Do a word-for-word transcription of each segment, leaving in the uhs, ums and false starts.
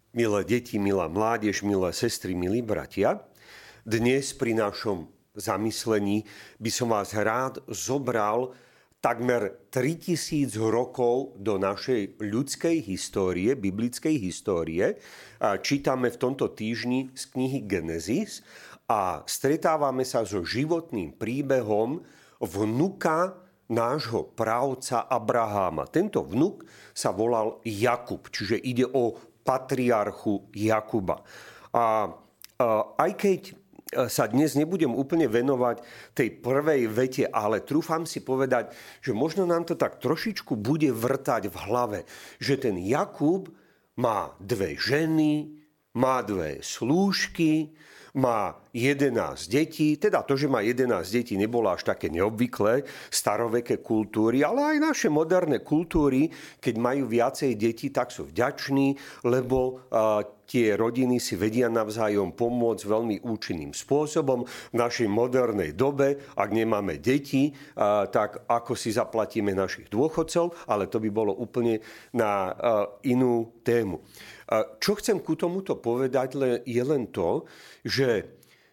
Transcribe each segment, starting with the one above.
Milé deti, milá mládež, milé sestry, milí bratia, dnes pri našom zamyslení by som vás rád zobral takmer tritisíc rokov do našej ľudskej histórie, biblickej histórie. Čítame v tomto týždni z knihy Genesis a stretávame sa so životným príbehom vnuka nášho právca Abraháma. Tento vnuk sa volal Jakub, čiže ide o patriarchu Jakuba. A, a aj keď sa dnes nebudem úplne venovať tej prvej vete, ale trúfam si povedať, že možno nám to tak trošičku bude vrtať v hlave, že ten Jakub má dve ženy, má dve slúžky, má jedenásť detí, teda to, že má jedenásť detí, nebolo až také neobvyklé, staroveké kultúry, ale aj naše moderné kultúry, keď majú viacej detí, tak sú vďační, lebo uh, tie rodiny si vedia navzájom pomôcť veľmi účinným spôsobom. V našej modernej dobe, ak nemáme deti, uh, tak ako si zaplatíme našich dôchodcov, ale to by bolo úplne na uh, inú tému. Čo chcem ku tomuto povedať, je len to, že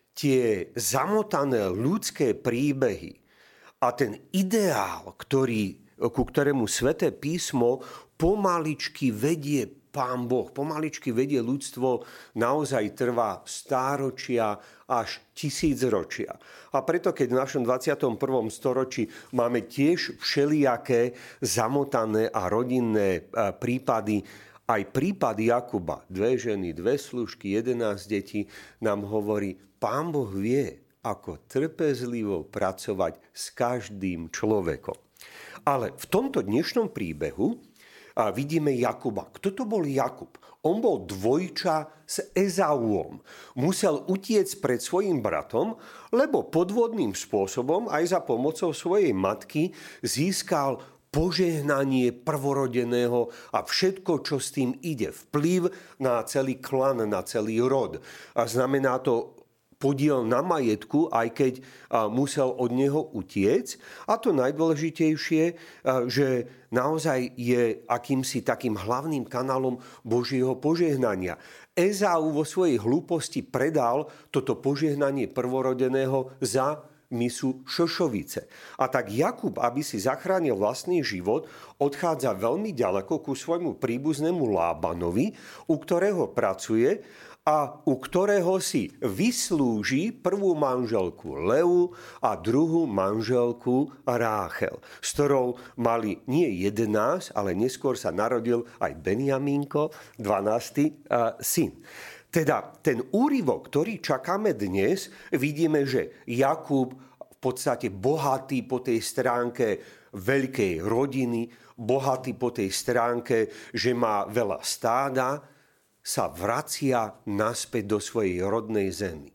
tie zamotané ľudské príbehy a ten ideál, ktorý, ku ktorému Sväté písmo pomaličky vedie Pán Boh, pomaličky vedie ľudstvo, naozaj trvá stáročia až tisícročia. A preto, keď v našom dvadsiatom prvom storočí máme tiež všelijaké zamotané a rodinné prípady, aj prípad Jakuba, dve ženy, dve služky, jedenásť detí, nám hovorí, Pán Boh vie, ako trpezlivo pracovať s každým človekom. Ale v tomto dnešnom príbehu vidíme Jakuba. Kto to bol Jakub? On bol dvojča s Ezauom. Musel utiec pred svojim bratom, lebo podvodným spôsobom aj za pomocou svojej matky získal požehnanie prvorodeného a všetko, čo s tým ide. Vplyv na celý klan, na celý rod. A znamená to podiel na majetku, aj keď musel od neho utiec. A to najdôležitejšie, že naozaj je akýmsi takým hlavným kanálom Božieho požehnania. Ezau vo svojej hlúposti predal toto požehnanie prvorodeného za misu šošovice. A tak Jakub, aby si zachránil vlastný život, odchádza veľmi ďaleko ku svojmu príbuznému Lábanovi, u ktorého pracuje a u ktorého si vyslúži prvú manželku Leu a druhú manželku Ráchel, s ktorou mali nie jedenásť, ale neskôr sa narodil aj Benjamínko, dvanásty syn. Teda ten úryvok, ktorý čakáme dnes, vidíme, že Jakub v podstate bohatý po tej stránke veľkej rodiny, bohatý po tej stránke, že má veľa stáda, sa vracia naspäť do svojej rodnej zemi.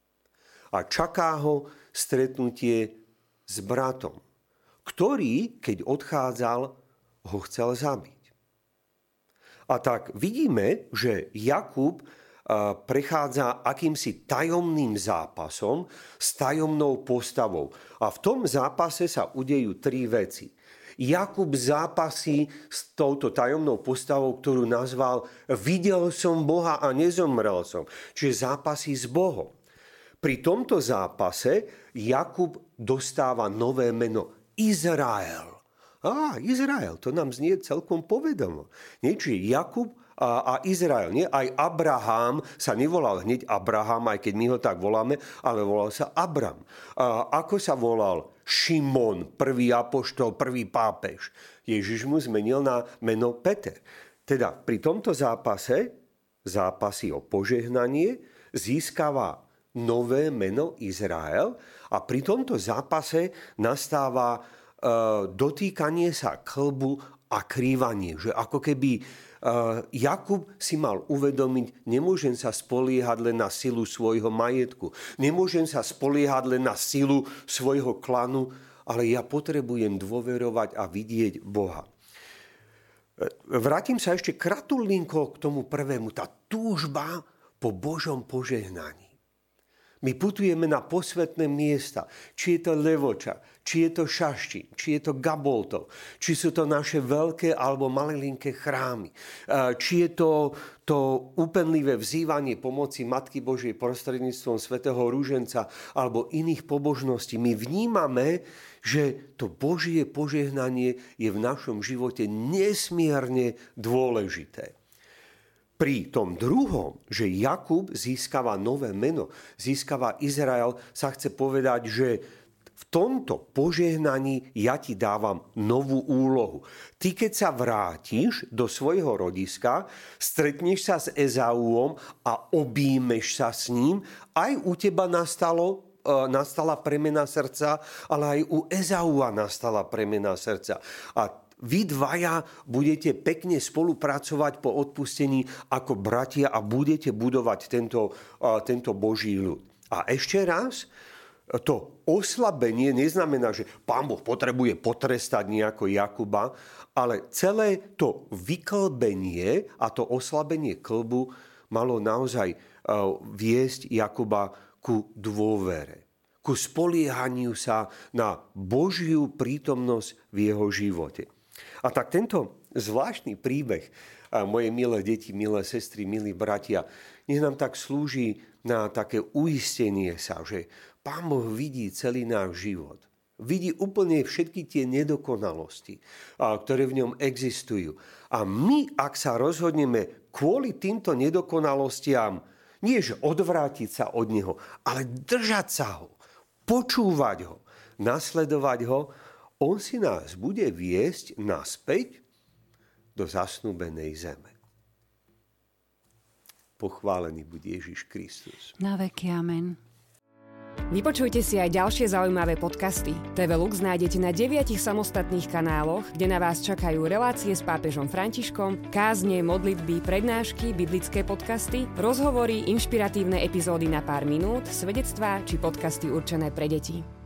A čaká ho stretnutie s bratom, ktorý, keď odchádzal, ho chcel zabiť. A tak vidíme, že Jakub prechádza akýmsi tajomným zápasom s tajomnou postavou. A v tom zápase sa udejú tri veci. Jakub zápasí s touto tajomnou postavou, ktorú nazval Videl som Boha a nezomrel som. Čiže zápasí s Bohom. Pri tomto zápase Jakub dostáva nové meno Izrael. Á, Izrael, to nám znie celkom povedomo. Nie, čiže Jakub a Izrael. Nie? Aj Abraham sa nevolal hneď Abraham, aj keď my ho tak voláme, ale volal sa Abram. A ako sa volal Šimon, prvý apoštol, prvý pápež? Ježiš mu zmenil na meno Peter. Teda pri tomto zápase, zápasy o požehnanie, získava nové meno Izrael a pri tomto zápase nastáva e, dotýkanie sa klbu a krývanie. Že ako keby Jakub si mal uvedomiť, nemôžem sa spoliehať len na silu svojho majetku, nemôžem sa spoliehať len na silu svojho klanu, ale ja potrebujem dôverovať a vidieť Boha. Vrátim sa ešte kratulinko k tomu prvému, tá túžba po Božom požehnaní. My putujeme na posvätné miesta, či je to Levoča, či je to Šaštín, či je to Gaboltov, či sú to naše veľké alebo malilinké chrámy, či je to, to úpenlivé vzývanie pomoci Matky Božej prostredníctvom svätého Rúženca alebo iných pobožností. My vnímame, že to Božie požehnanie je v našom živote nesmierne dôležité. Pri tom druhom, že Jakub získava nové meno, získava Izrael, sa chce povedať, že v tomto požehnaní ja ti dávam novú úlohu. Ty, keď sa vrátiš do svojho rodiska, stretneš sa s Ezauom a objímeš sa s ním, aj u teba nastalo nastala premena srdca, ale aj u Ezaua nastala premena srdca. A vy dvaja budete pekne spolupracovať po odpustení ako bratia a budete budovať tento, tento Boží ľud. A ešte raz, to oslabenie neznamená, že Pán Boh potrebuje potrestať nejako Jakuba, ale celé to vyklbenie a to oslabenie klbu malo naozaj viesť Jakuba ku dôvere, ku spoliehaniu sa na Božiu prítomnosť v jeho živote. A tak tento zvláštny príbeh, moje milé deti, milé sestry, milí bratia, nech nám tak slúži na také uistenie sa, že Pán Boh vidí celý náš život. Vidí úplne všetky tie nedokonalosti, ktoré v ňom existujú. A my, ak sa rozhodneme kvôli týmto nedokonalostiam, nie že odvrátiť sa od neho, ale držať sa ho, počúvať ho, nasledovať ho, on si nás bude viesť naspäť do zasnúbenej zeme. Pochválený buď Ježiš Kristus. Na veky amen. Vypočujte si aj ďalšie zaujímavé podcasty. té vé Lux nájdete na deviatich samostatných kanáloch, kde na vás čakajú relácie s pápežom Františkom, kázne, modlitby, prednášky, biblické podcasty, rozhovory, inšpiratívne epizódy na pár minút, svedectvá či podcasty určené pre deti.